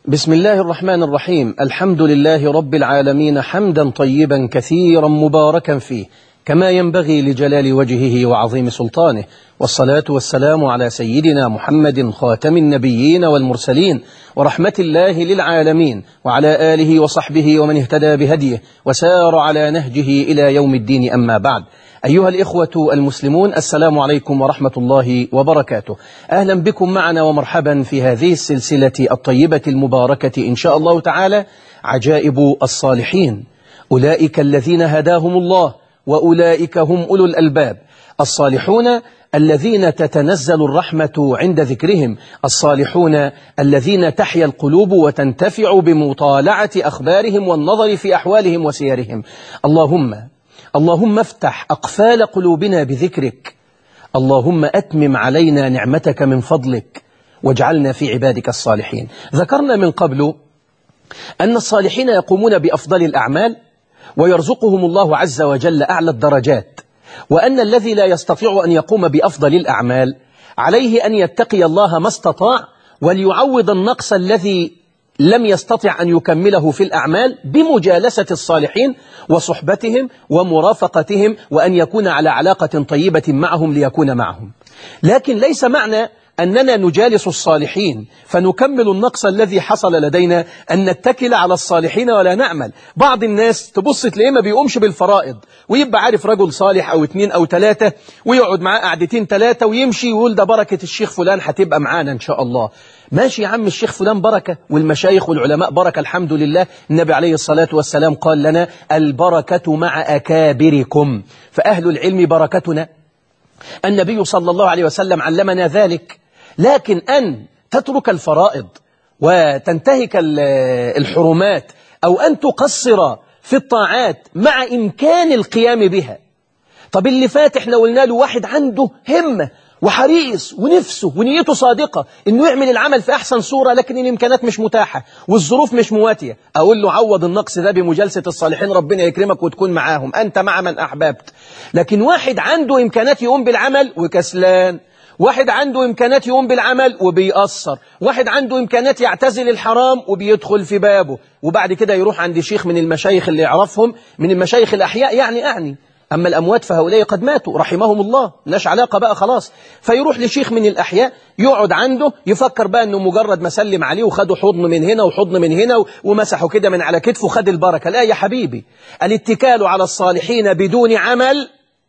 بسم الله الرحمن الرحيم. الحمد لله رب العالمين حمدا طيبا كثيرا مباركا فيه كما ينبغي لجلال وجهه وعظيم سلطانه، والصلاة والسلام على سيدنا محمد خاتم النبيين والمرسلين ورحمة الله للعالمين، وعلى آله وصحبه ومن اهتدى بهديه وسار على نهجه إلى يوم الدين. أما بعد، أيها الإخوة المسلمون، السلام عليكم ورحمة الله وبركاته. أهلا بكم معنا ومرحبا في هذه السلسلة الطيبة المباركة إن شاء الله تعالى، عجائب الصالحين. أولئك الذين هداهم الله وأولئك هم أولو الألباب، الصالحون الذين تتنزل الرحمة عند ذكرهم، الصالحون الذين تحيا القلوب وتنتفع بمطالعة أخبارهم والنظر في أحوالهم وسيرهم. اللهم افتح أقفال قلوبنا بذكرك، اللهم أتمم علينا نعمتك من فضلك واجعلنا في عبادك الصالحين. ذكرنا من قبل أن الصالحين يقومون بأفضل الأعمال ويرزقهم الله عز وجل أعلى الدرجات، وأن الذي لا يستطيع أن يقوم بأفضل الأعمال عليه أن يتقي الله ما استطاع وليعوض النقص الذي لم يستطع أن يكمله في الأعمال بمجالسة الصالحين وصحبتهم ومرافقتهم، وأن يكون على علاقة طيبة معهم ليكون معهم. لكن ليس معنى أننا نجالس الصالحين فنكمل النقص الذي حصل لدينا أن نتكل على الصالحين ولا نعمل. بعض الناس تبص تلاقيه ما بيقومش بالفرائض، ويبقى عارف رجل صالح أو 2 أو 3 ويقعد معاه قعدتين 3 ويمشي ويقول ده بركة الشيخ فلان هتبقى معانا إن شاء الله. ماشي يا عم، الشيخ فلان بركة والمشايخ والعلماء بركة، الحمد لله. النبي عليه الصلاة والسلام قال لنا البركة مع أكابركم، فأهل العلم بركتنا. النبي صلى الله عليه وسلم علمنا ذلك. لكن أن تترك الفرائض وتنتهك الحرمات أو أن تقصر في الطاعات مع إمكان القيام بها. طب اللي فات احنا قلنا له واحد عنده همة وحريص ونفسه ونيته صادقة إنه يعمل العمل في أحسن صورة، لكن الإمكانات مش متاحة والظروف مش مواتية، أقول له عوض النقص ده بمجالسة الصالحين، ربنا يكرمك وتكون معاهم، أنت مع من أحببت. لكن واحد عنده إمكانات يقوم بالعمل وكسلان، واحد عنده إمكانات يقوم بالعمل وبيقصر، واحد عنده إمكانات يعتزل الحرام وبيدخل في بابه، وبعد كده يروح عند شيخ من المشايخ اللي يعرفهم من المشايخ الأحياء يعني أما الأموات فهؤلاء قد ماتوا رحمهم الله، ملاش علاقة بقى خلاص. فيروح لشيخ من الأحياء يقعد عنده، يفكر بقى أنه مجرد ما سلم عليه وخدوا حضن من هنا وحضن من هنا ومسحوا كده من على كتفه خد البركة. لا يا حبيبي، الاتكال على الصالحين بدون عمل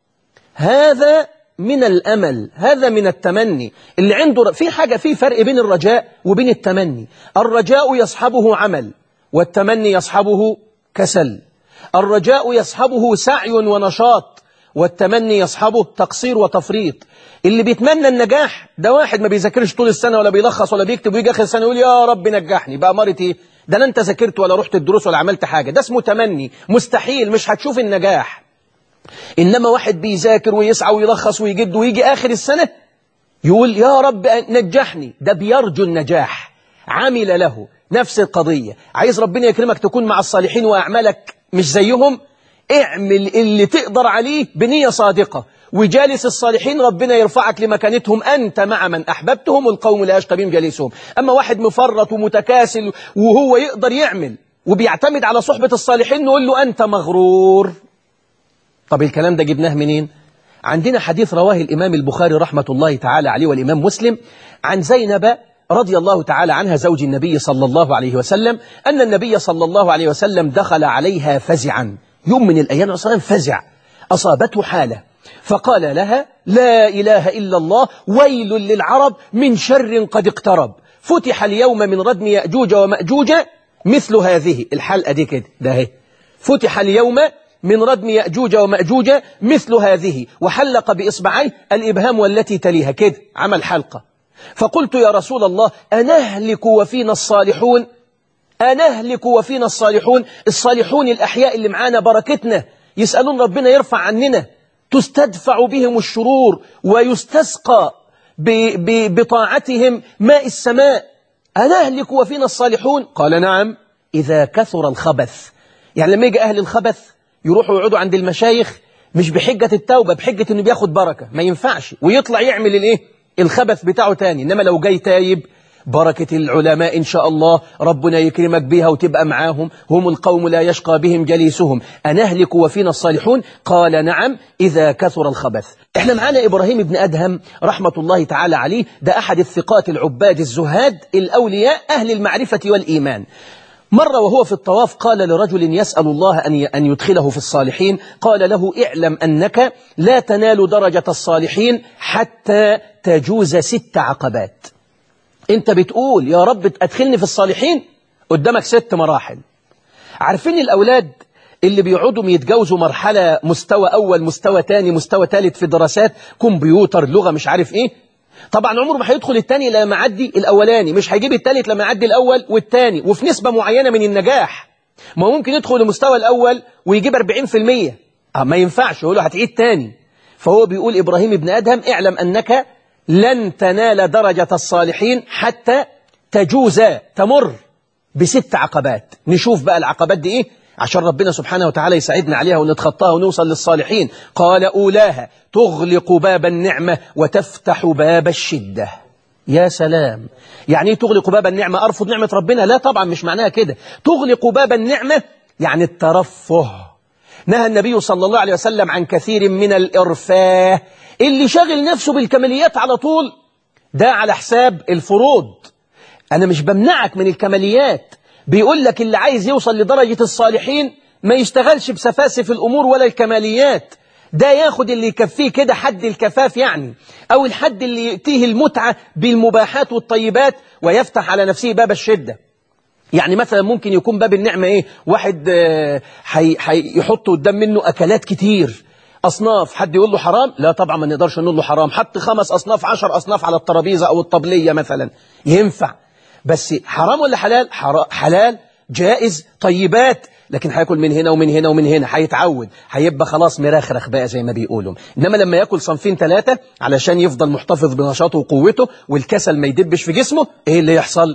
هذا من الأمل، هذا من التمني. اللي عنده في فرق بين الرجاء وبين التمني. الرجاء يصحبه عمل، والتمني يصحبه كسل. الرجاء يصحبه سعي ونشاط، والتمني يصحبه تقصير وتفريط. اللي بيتمنى النجاح ده واحد ما بيذاكرش طول السنة ولا بيلخص ولا بيكتب، ويجي آخر السنة يقول يا رب نجحني. بقى مرة ايه ده؟ لا انت ذاكرت ولا رحت الدروس ولا عملت حاجة، ده اسمه تمني مستحيل، مش هتشوف النجاح. إنما واحد بيذاكر ويسعى ويلخص ويجد ويجي آخر السنة يقول يا رب نجحني، ده بيرجو النجاح، عمل له. نفس القضية، عايز ربنا يكرمك تكون مع الصالحين وأعمالك مش زيهم، اعمل اللي تقدر عليه بنية صادقة، وجالس الصالحين ربنا يرفعك لمكانتهم، أنت مع من أحببتهم القوم لا يشقى بهم جالسهم. أما واحد مفرط ومتكاسل وهو يقدر يعمل وبيعتمد على صحبة الصالحين نقول له أنت مغرور. طب الكلام ده جبناه منين؟ عندنا حديث رواه الإمام البخاري رحمة الله تعالى عليه والإمام مسلم عن زينب رضي الله تعالى عنها زوج النبي صلى الله عليه وسلم، أن النبي صلى الله عليه وسلم دخل عليها فزعا، يوم من الأيام أصلا فزع أصابته حالة، فقال لها لا إله إلا الله، ويل للعرب من شر قد اقترب، فتح اليوم من ردم يأجوج ومأجوج مثل هذه الحلقة دي كده، ده هي فتح اليوم من ردم يأجوج ومأجوج مثل هذه، وحلق بإصبعيه الإبهام والتي تليها كده، عمل حلقة. فقلت يا رسول الله أنهلك وفينا الصالحون؟ أنهلك وفينا الصالحون؟ الصالحون الأحياء اللي معانا بركتنا يسألون ربنا يرفع عننا، تستدفع بهم الشرور ويستسقى بطاعتهم ماء السماء. أنهلك وفينا الصالحون؟ قال نعم إذا كثر الخبث. يعني لما يجي أهل الخبث يروحوا يقعدوا عند المشايخ مش بحجة التوبة، بحجة إنه بياخد بركة، ما ينفعش، ويطلع يعمل الخبث بتاعه تاني. إنما لو جاي تايب بركة العلماء إن شاء الله ربنا يكرمك بها وتبقى معاهم، هم القوم لا يشقى بهم جليسهم، أنهلك وفينا الصالحون؟ قال نعم إذا كثر الخبث. احنا معانا إبراهيم بن أدهم رحمة الله تعالى عليه، ده أحد الثقات العباد الزهاد الأولياء أهل المعرفة والإيمان. مرة وهو في الطواف قال لرجل يسأل الله أن يدخله في الصالحين، قال له اعلم أنك لا تنال درجة الصالحين حتى تجوز 6 عقبات. انت بتقول يا رب ادخلني في الصالحين، قدامك 6 مراحل. عارفين الأولاد اللي بيقعدوا يتجاوزوا مرحلة مستوى أول مستوى تاني مستوى ثالث في دراسات كمبيوتر لغة مش عارف ايه، طبعا عمره ما هيدخل التاني لما يعدي الأولاني، مش هيجيب التالت لما يعدي الأول والتاني، وفي نسبة معينة من النجاح. ما ممكن يدخل المستوى الأول ويجيب 40%، ما ينفعش، يقول له هتعيد تاني. فهو بيقول إبراهيم بن أدهم اعلم أنك لن تنال درجة الصالحين حتى تجوز تمر ب6 عقبات. نشوف بقى العقبات دي ايه عشان ربنا سبحانه وتعالى يساعدنا عليها ونتخطاها ونوصل للصالحين. قال أولاها تغلق باب النعمة وتفتح باب الشدة. يا سلام، يعني ايه تغلق باب النعمة؟ أرفض نعمة ربنا؟ لا طبعا، مش معناها كده. تغلق باب النعمة يعني الترفه. نهى النبي صلى الله عليه وسلم عن كثير من الإرفاه، اللي شاغل نفسه بالكماليات على طول ده على حساب الفروض. أنا مش بمنعك من الكماليات، بيقول لك اللي عايز يوصل لدرجة الصالحين ما يشتغلش بسفاسف الأمور ولا الكماليات، ده ياخد اللي يكفيه كده حد الكفاف يعني، أو الحد اللي يأتيه المتعة بالمباحات والطيبات ويفتح على نفسه باب الشدة. يعني مثلا ممكن يكون باب النعمة إيه؟ واحد يحط قدام منه أكلات كتير أصناف، حد يقول له حرام؟ لا طبعا ما نقدرش نقول له حرام. حط 5 أصناف 10 أصناف على الترابيزة أو الطبلية مثلا، ينفع. بس حرام ولا حلال؟ حلال جائز طيبات، لكن هياكل من هنا ومن هنا ومن هنا، هيتعود، هيبقى خلاص مرخرخ بقى زي ما بيقولوا. إنما لما ياكل صنفين 3 علشان يفضل محتفظ بنشاطه وقوته والكسل ما يدبش في جسمه، إيه اللي يحصل؟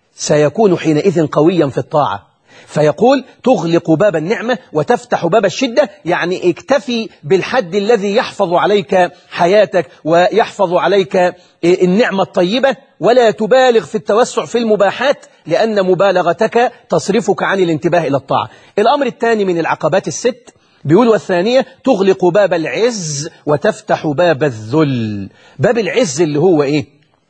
سيكون حينئذ قويا في الطاعة. فيقول تغلق باب النعمة وتفتح باب الشدة، يعني اكتفي بالحد الذي يحفظ عليك حياتك ويحفظ عليك النعمة الطيبة، ولا تبالغ في التوسع في المباحات، لأن مبالغتك تصرفك عن الانتباه إلى الطاعة. الأمر الثاني من العقبات ال6 بيقول والثانية تغلق باب العز وتفتح باب الذل. باب العز اللي هو إيه؟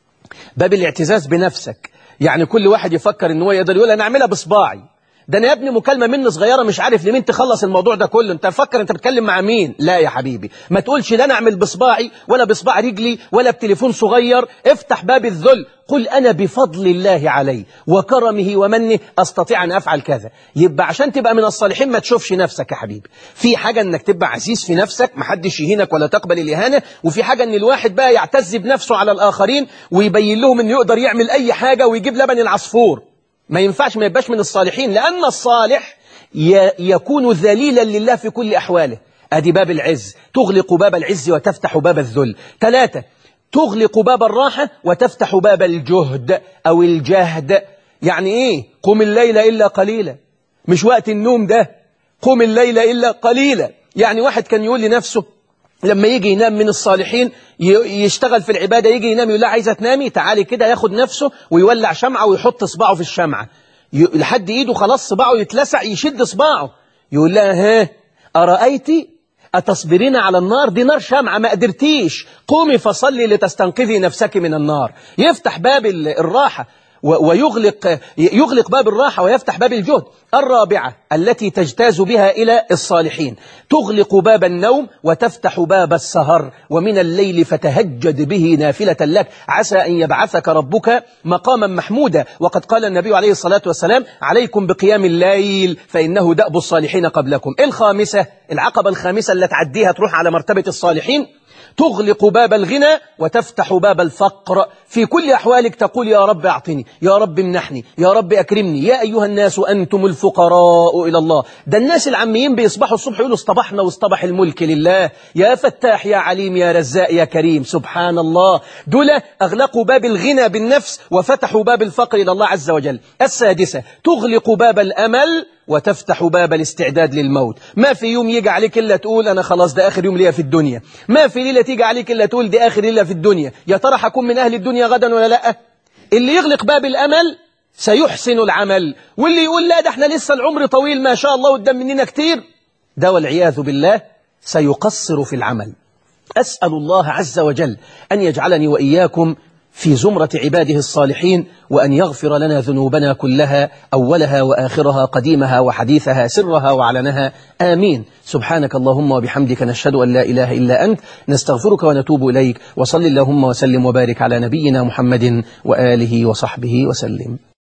باب الاعتزاز بنفسك. يعني كل واحد يفكر إن هو يقدر يقول أنا أعملها بصباعي، ده أنا يا ابني مكالمة مني صغيرة مش عارف لمين تخلص الموضوع ده كله، أنت فكر أنت بتكلم مع مين؟ لا يا حبيبي، ما تقولش لا أنا أعمل بصباعي ولا بصباع رجلي ولا بتليفون صغير. افتح باب الذل، قل أنا بفضل الله علي وكرمه ومنه أستطيع أن أفعل كذا. يبقى عشان تبقى من الصالحين ما تشوفش نفسك يا حبيبي. في حاجة أنك تبقى عزيز في نفسك محدش يهينك ولا تقبل الإهانة، وفي حاجة أن الواحد بقى يعتز بنفسه على الآخرين ويبين لهم أنه يقدر يعمل أي حاجة ويجيب لبن العصفور. ما ينفعش، ما يبقاش من الصالحين، لأن الصالح يكون ذليلا لله في كل أحواله. أدي باب العز، تغلق باب العز وتفتح باب الذل. 3 تغلق باب الراحة وتفتح باب الجهد أو الجهد. يعني إيه؟ قم الليل إلا قليلا، مش وقت النوم ده، قم الليل إلا قليلا. يعني واحد كان يقول لنفسه لما يجي ينام من الصالحين يشتغل في العبادة، يجي ينام يقول لها عايزة تنامي تعالي كده، ياخد نفسه ويولع شمعة ويحط صباعه في الشمعة لحد إيده خلاص صباعه يتلسع، يشد صباعه يقول لها ها أرأيتي أتصبرين على النار؟ دي نار شمعة ما قدرتيش، قومي فصلي لتستنقذي نفسك من النار. يفتح باب الراحة ويغلق باب الراحة ويفتح باب الجهد. 4 التي تجتاز بها إلى الصالحين تغلق باب النوم وتفتح باب السهر، ومن الليل فتهجد به نافلة لك عسى أن يبعثك ربك مقاما محمودا. وقد قال النبي عليه الصلاة والسلام عليكم بقيام الليل فإنه دأب الصالحين قبلكم. 5 العقبة الخامسة اللي تعديها تروح على مرتبة الصالحين تغلق باب الغنى وتفتح باب الفقر. في كل أحوالك تقول يا رب أعطني، يا رب امنحني، يا رب أكرمني، يا أيها الناس أنتم الفقراء إلى الله. ده الناس العاميين بيصبحوا الصبح يقولوا اصطبحنا واصطبح الملك لله، يا فتاح يا عليم يا رزاق يا كريم. سبحان الله، دول أغلقوا باب الغنى بالنفس وفتحوا باب الفقر إلى الله عز وجل. 6 تغلق باب الأمل وتفتح باب الاستعداد للموت. ما في يوم يجي عليك إلا تقول أنا خلاص ده آخر يوم ليا في الدنيا، ما في ليلة تيجي عليك إلا تقول دي آخر ليلة في الدنيا، يا ترى هكون من أهل الدنيا غدا ولا لأ؟ اللي يغلق باب الأمل سيحسن العمل، واللي يقول لا ده احنا لسه العمر طويل ما شاء الله قدام مننا كتير، ده والعياذ بالله سيقصر في العمل. أسأل الله عز وجل أن يجعلني وإياكم في زمرة عباده الصالحين، وأن يغفر لنا ذنوبنا كلها أولها وآخرها، قديمها وحديثها، سرها وعلنها، آمين. سبحانك اللهم وبحمدك، نشهد أن لا إله إلا أنت، نستغفرك ونتوب إليك، وصل اللهم وسلم وبارك على نبينا محمد وآله وصحبه وسلم.